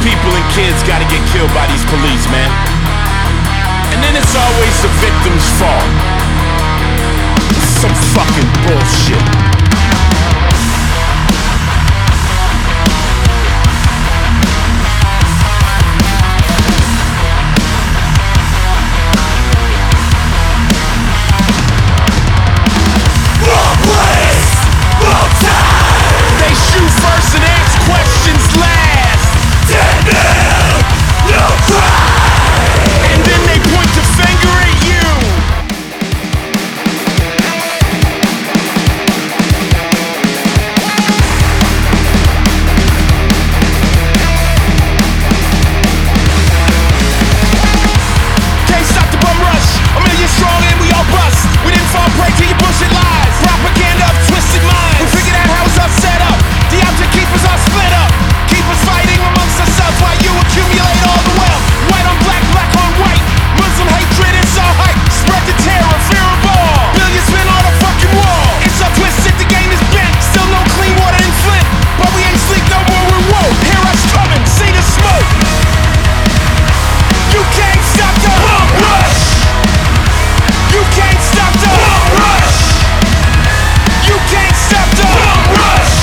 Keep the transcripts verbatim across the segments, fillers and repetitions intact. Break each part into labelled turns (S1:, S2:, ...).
S1: people and kids gotta get killed by these police, man? And then it's always the victim's fault. Some fucking bullshit. Wrong place, wrong time. They shoot first and ask questions last. Dead man, no crime. And then they point the finger at you. Can't stop the bum rush. A million strong and we all bust. We didn't fall prey to your bullshit lies. Propaganda of twisted minds. We figured out how it's all set up. The object keepers all split up. Keep us fighting amongst ourselves while you accumulate all the wealth. White on black, black on white. Muslim hatred, it's all hype. Spread the terror, fear of all. Billions spent on a fucking wall. It's all twisted, the game is bent. Still no clean water in Flint. But we ain't sleep no more, we're woke. Hear us coming, see the smoke. You can't stop the bum rush. You can't stop the bum rush. You can't stop the bum rush.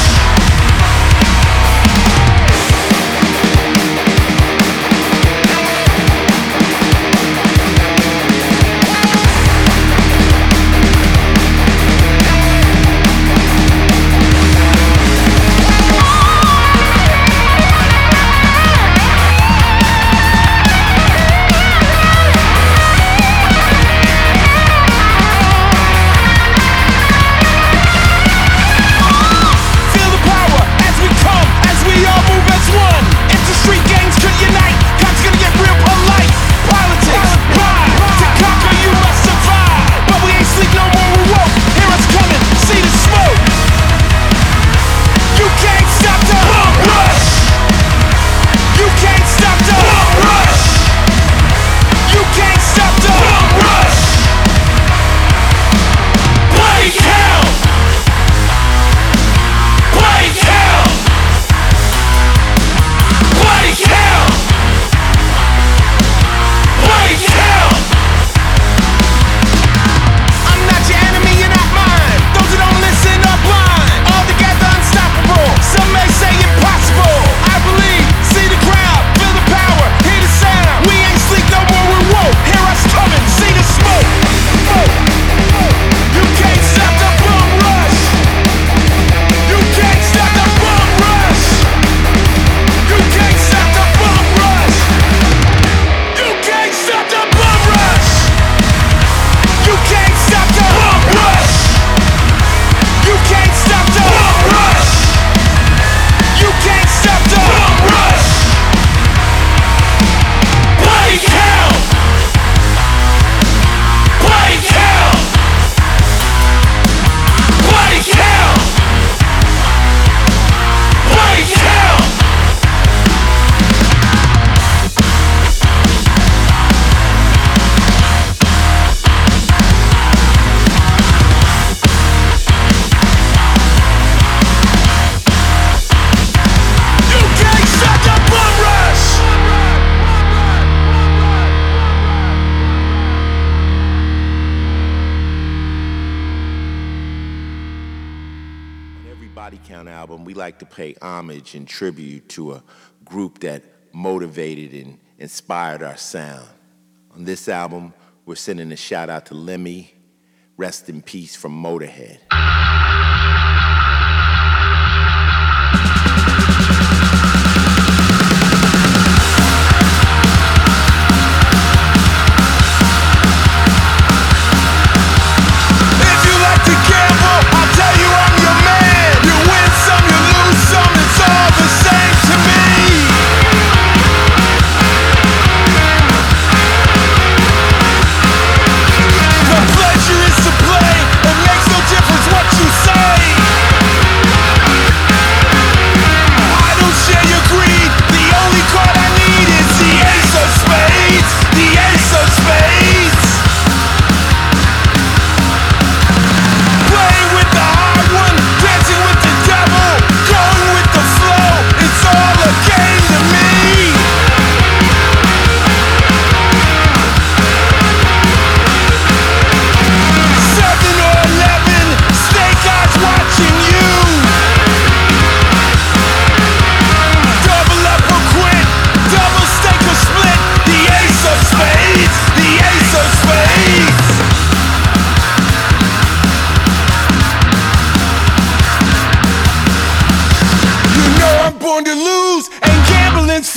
S1: Feel the power as we come, as we all move as one. If the street gangs could unite, cops gonna get real polite. Politics, pride, to conquer you must survive. But we ain't sleep no more, we're woke. Hear us coming, see the smoke. You can't stop the bum rush. You can't stop the bum rush. You can't stop the bum rush. Bloody hell. Bloody hell! Bloody hell! Bloody hell! I'm not your enemy, you're not mine. Those who don't listen are blind. All together unstoppable. Some may say impossible. I believe, see the crowd, feel the power, hear the sound. We ain't sleep no more, we're woke. Hear us coming, see the smoke. You can't stop the bum rush. You can't stop the bum rush. You can't stop the bum rush. You can't stop the bum rush. You can't stop the bum rush. You can't stop the bum rush. You can't stop the bum rush. Bloody hell. Bloody hell. Bloody hell. Bloody hell! You can't stop the bum rush! On every Body Count album, we like to pay homage and tribute to a group that motivated and inspired our sound. On this album, we're sending a shout out to Lemmy. Rest in peace from Motorhead. If you like to gamble, I'll tell you I'm your man. You win some, you lose some, it's all the same to me. The pleasure is to play. It makes no difference what you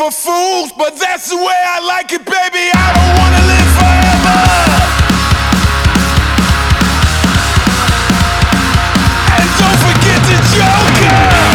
S1: for fools, but that's the way I like it, baby. I don't wanna live forever. And don't forget the Joker.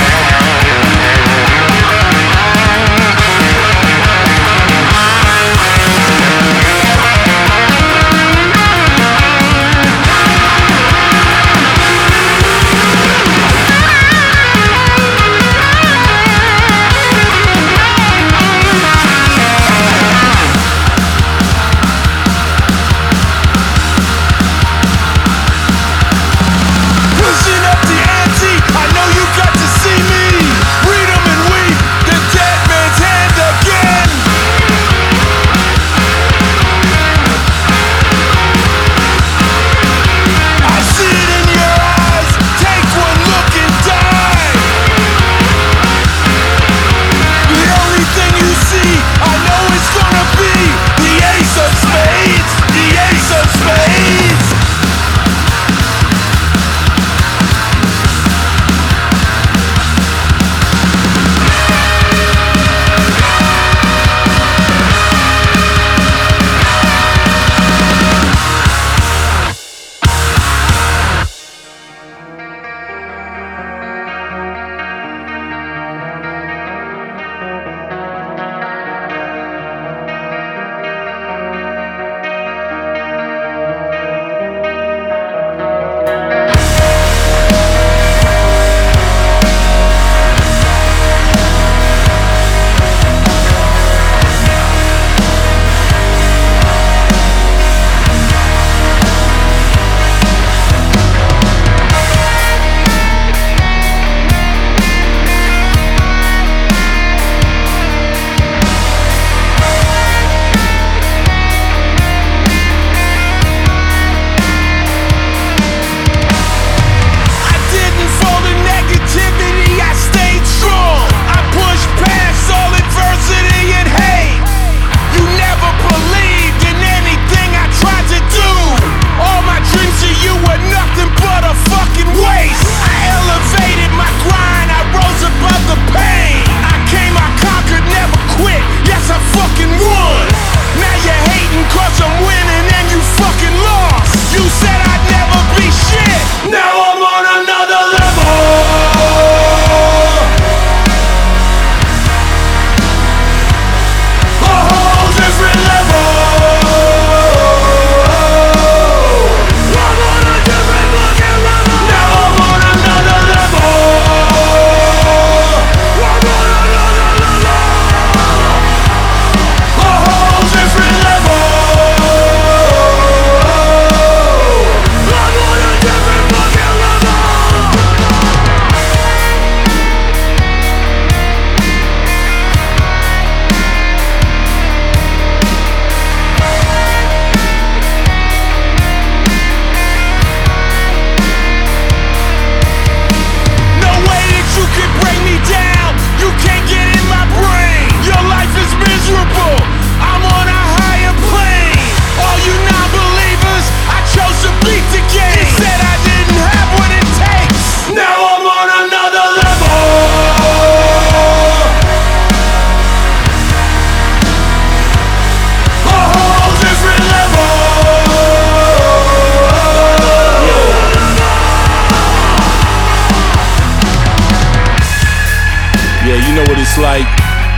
S2: Like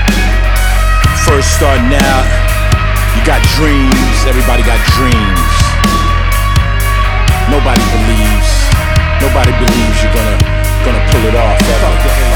S2: first starting out, you got dreams, everybody got dreams. Nobody believes, nobody believes you're gonna gonna pull it off ever.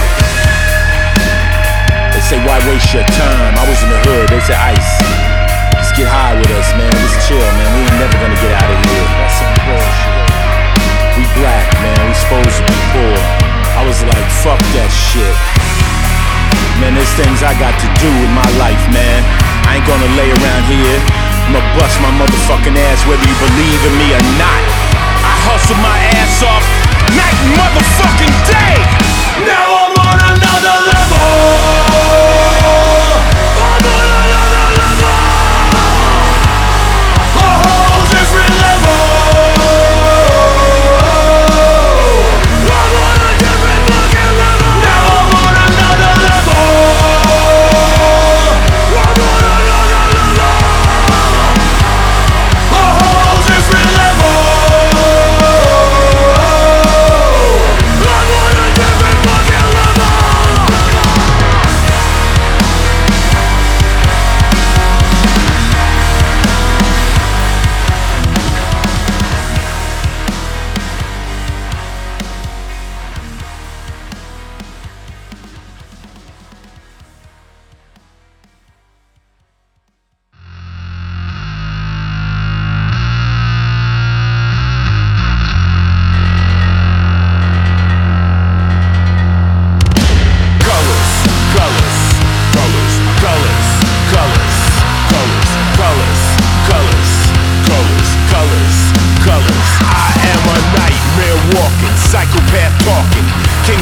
S2: They say why waste your time? I was in the hood, they say ice. Just get high with us, man. Just chill, man. We ain't never gonna get out of here. That's some bullshit. We black, man. We supposed to be poor. I was like, fuck that shit. Man, there's things I got to do in my life, man. I ain't gonna lay around here. I'ma bust my motherfucking ass whether you believe in me or not. I hustle my ass off night and motherfucking day. Now I'm on another level. I'm on another level. A whole different level. I'm on a different fucking level. Now I'm on another level.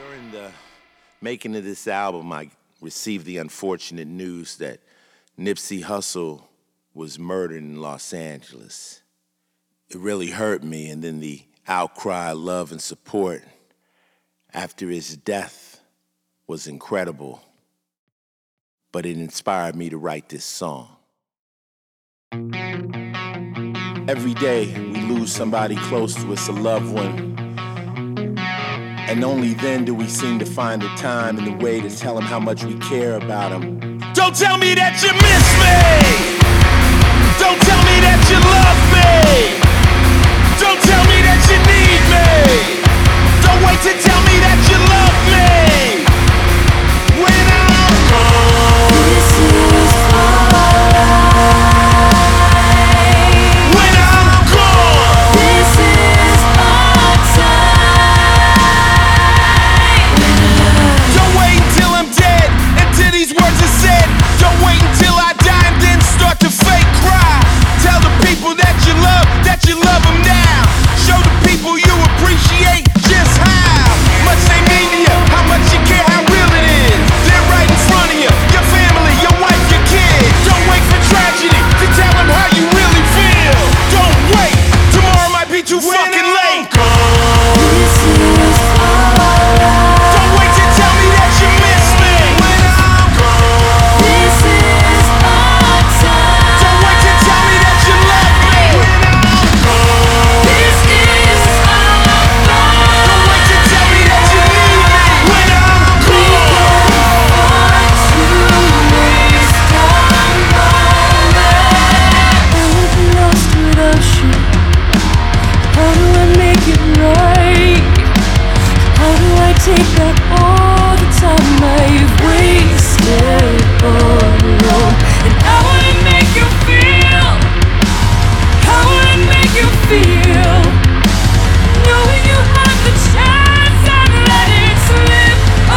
S2: During the making of this album, I received the unfortunate news that Nipsey Hussle was murdered in Los Angeles. It really hurt me, and then the outcry, love, and support after his death was incredible. But it inspired me to write this song. Every day we lose somebody close to us, a loved one, and only then do we seem to find the time and the way to tell them how much we care about them.
S1: Don't tell me that you miss me. Don't tell me that you love me. Don't tell me that you need me. Don't wait to tell me that you love me. When I'm gone, this is alright. When I'm gone, this is our time. Don't wait until I'm dead, until these words are said. Don't wait until I die and then start to fake cry. Tell the people that you love, that you love them now. Show the people you appreciate just how much they mean to you, how much you care, how real it is. They're right in front of you, your family, your wife, your kids. Don't wait for tragedy to tell them how you really feel. Don't wait, tomorrow might be too fucking late. Don't wait to tell me that you miss me. When I'm gone, this is our time. Don't wait to tell me that you love me. When I'm gone, this is our time. Don't wait to tell me that you need me. When I'm gone, to waste our moment. I was lost without you. How do I make it right? How do I take back all the time I've wasted all alone? And how would it make you feel? How would it make you feel? Knowing you had the chance and let it slip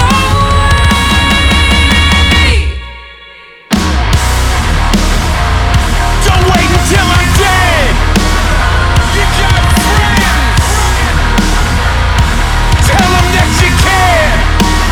S1: away. Don't wait until I'm dead. You got friends. Tell them that you care.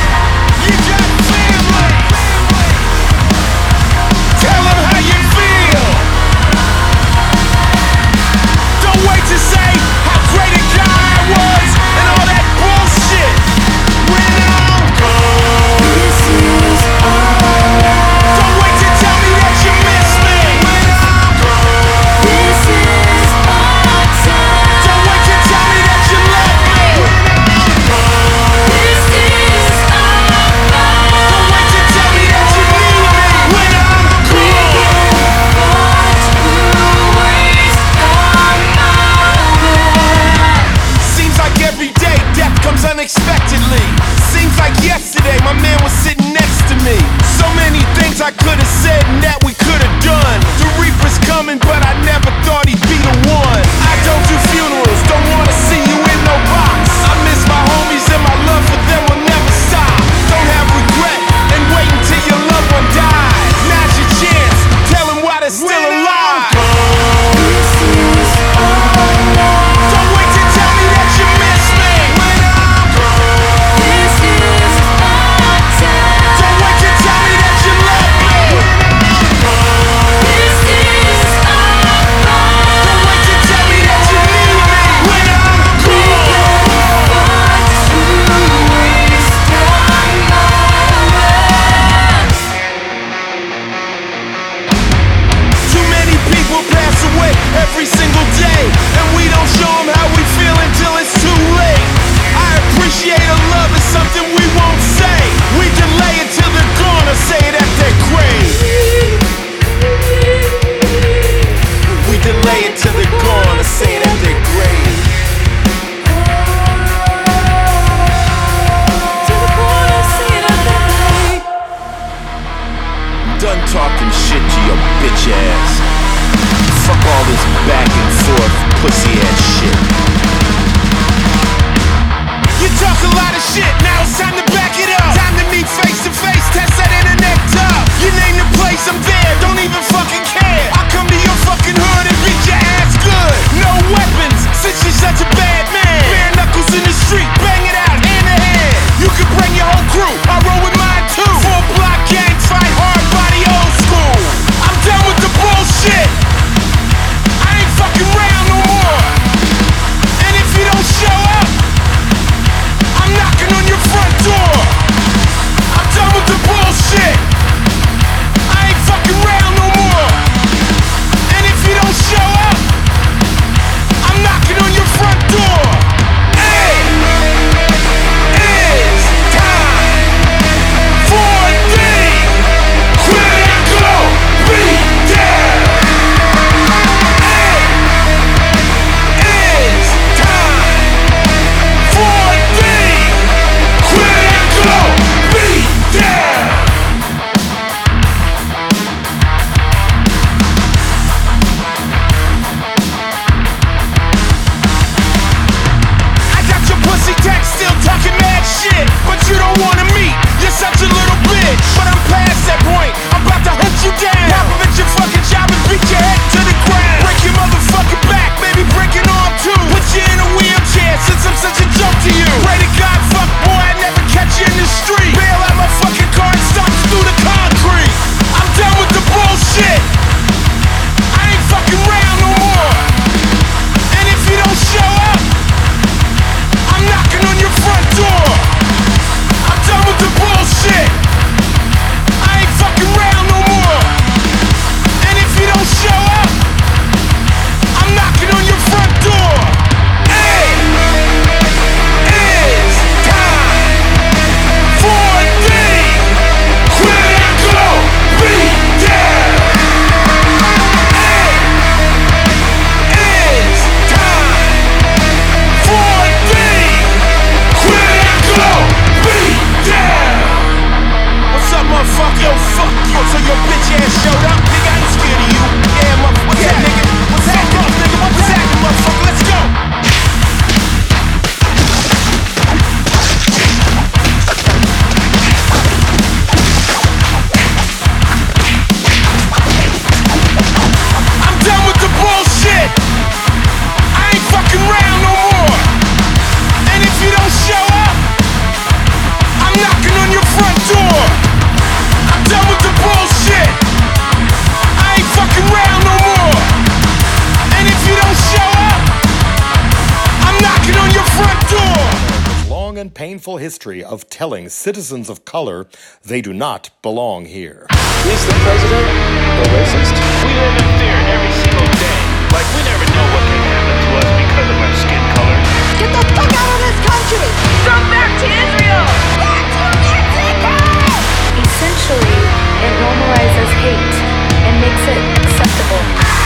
S1: front door. I'm done with the bullshit. I ain't fucking around no more. And if you don't show up, I'm knocking on your front door.
S3: America's long and painful history of telling citizens of color they do not belong here.
S4: Is the president a racist?
S5: We live in fear every single day. Like we never know what can happen to us because of our skin color.
S6: Get the fuck out of this country!
S7: Go back to Israel!
S6: Back to Mexico!
S8: Essentially, it normalizes hate and makes it acceptable.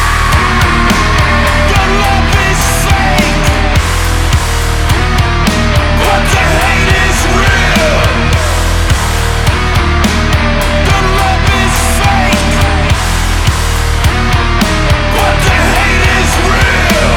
S1: The love is fake, but the hate is real. The love is fake, but the hate is real.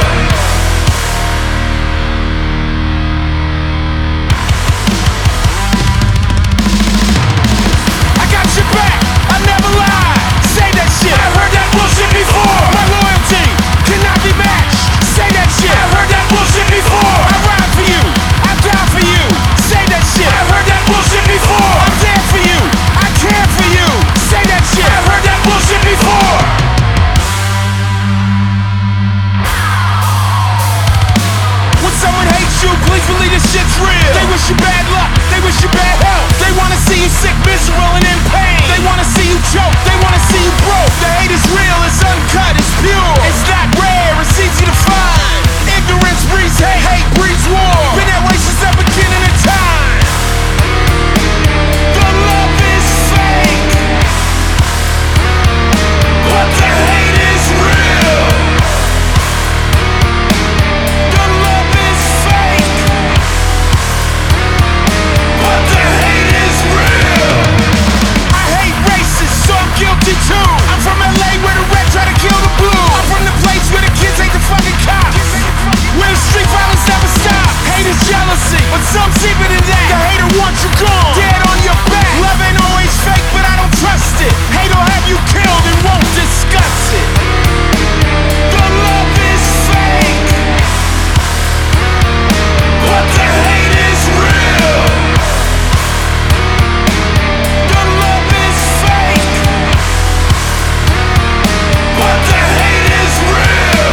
S1: I got your back, I never lie. Say that shit, I've heard that bullshit before. My loyalty cannot be matched. Say that shit, I've heard that bullshit before. I ride for you, I die for you. Say that shit, I've heard that bullshit before. I'm there for you, I care for you. Say that shit, I've heard that bullshit before. When someone hates you, please believe this shit's real. They wish you bad luck, they wish you bad health. They wanna see you sick, miserable, and in pain. They wanna see you choke, they wanna see you broke. The hate is real, it's uncut, it's pure. It's not rare, it's easy to find. Ignorance breeds hate, hate breeds war. Been that way since the beginning of time. The love is fake, but the hate is real. The love is fake, but the hate is real. I hate racists, so I'm guilty too. I'm from L A where the red try to kill the blue. I'm from the place where the kids hate the fucking cops, where the street violence never stops. Hate is jealousy, but some deeper than that. The hater wants you gone, dead on your back. Love ain't always fake, but I don't trust it. Hate will have you killed and won't discuss it. The love is fake, but the hate is real. The love is fake, but the hate is real.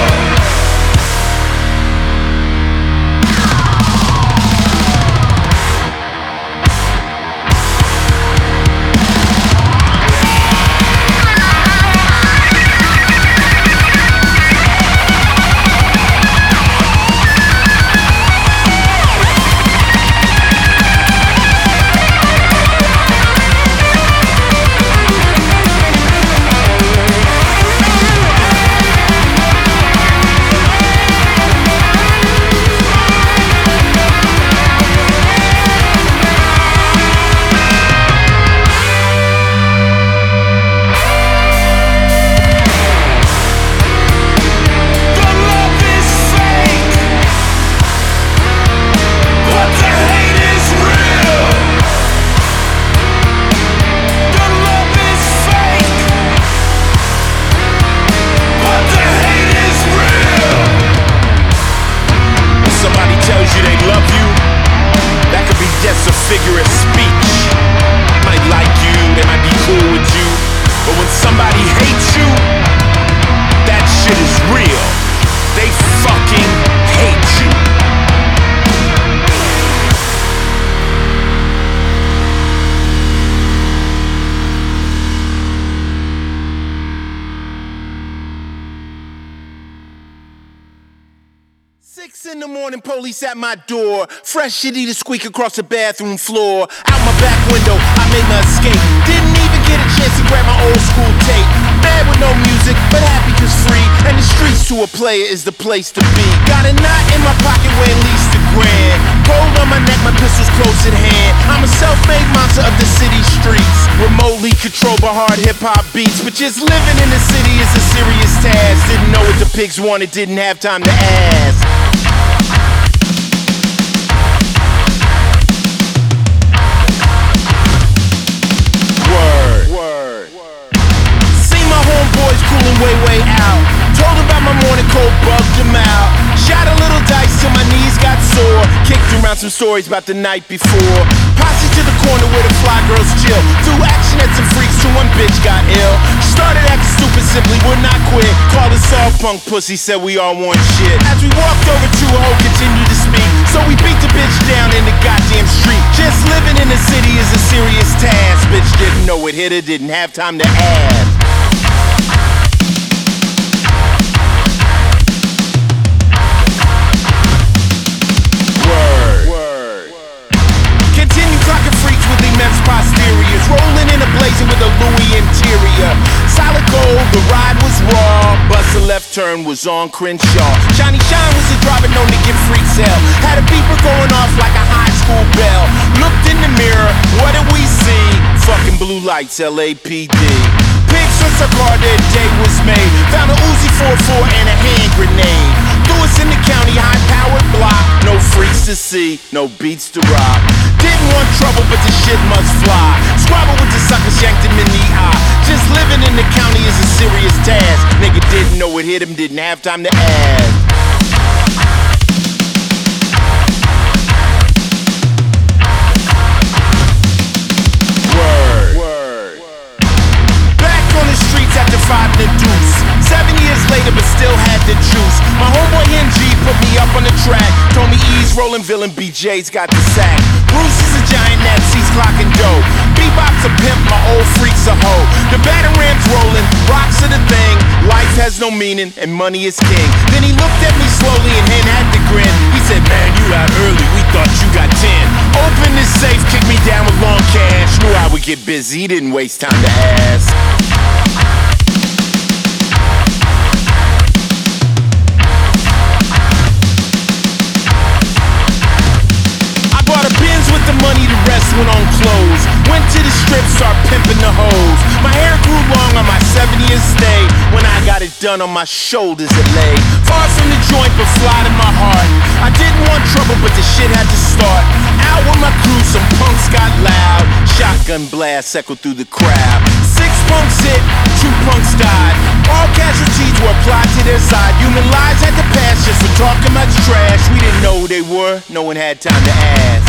S1: The love is fake, but the hate is real. The love is fake, but the hate is real. When somebody tells you they love you, that could be just a figure of speech. Might like you, they might be cool with you, but when somebody hates you, that shit is real. They fucking hate you. Six in the morning, police at my door. Fresh shitty to squeak across the bathroom floor. Out my back window, I made my escape. Didn't even get a chance to grab my old school tape. Bad with no music, but happy cause free. And the streets to a player is the place to be. Got a knot in my pocket weighing at least a grand. Gold on my neck, my pistol's close at hand. I'm a self-made monster of the city streets. Remotely controlled by hard hip-hop beats. But just living in the city is a serious task. Didn't know what the pigs wanted, didn't have time to ask. Word. Word. See my homeboys cooling way, way out. Told about my morning cold, bugged them out. Shot a little dice till my knees got sore. Kicked around some stories about the night before. Posse to the corner where the fly girls chill. Threw action at some freaks till one bitch got ill. Started acting stupid, simply would not quit. Called us all punk pussy, said we all want shit. As we walked over to her, hoe continued to speak. So we beat the bitch down in the goddamn street. Just living in the city is a serious task. Bitch didn't know it hit her, didn't have time to ask. With immense posteriors, rolling in a blazing with a Louis interior. Solid gold, the ride was raw. Bust a left turn was on Crenshaw. Johnny Shine was the driver known to give freaks hell. Had a beeper going off like a high school bell. Looked in the mirror, what did we see? Fucking blue lights, L A P D. Pigs since our car that day was made. Found a Uzi four four and a hand grenade. Threw us in the county, high-powered block. No freaks to see, no beats to rock. Didn't want trouble, but the shit must fly. Squabble with the sucker, shanked him in the eye. Just living in the county is a serious task. Nigga didn't know it hit him, didn't have time to ask. After five and a deuce, seven years later, but still had the juice. My homeboy N G put me up on the track. Told me E's rolling villain, B J's got the sack. Bruce is a giant Nazis clocking dough. Bebop's a pimp, my old freak's a hoe. The Batarangs rolling, rocks are the thing. Life has no meaning and money is king. Then he looked at me slowly and then had to grin. He said, man, you out early, we thought you got ten. Open this safe, kick me down with long cash. Knew I would get busy, he didn't waste time to ask. The money, the rest went on clothes. Went to the strip, start pimping the hoes. My hair grew long on my seventieth stay. When I got it done on my shoulders it lay. Far from the joint but fly in my heart. I didn't want trouble but the shit had to start. Out with my crew, some punks got loud. Shotgun blast echoed through the crowd. Six punks hit, two punks died. All casualties were applied to their side. Human lives had to pass just for talking much trash. We didn't know who they were, no one had time to ask.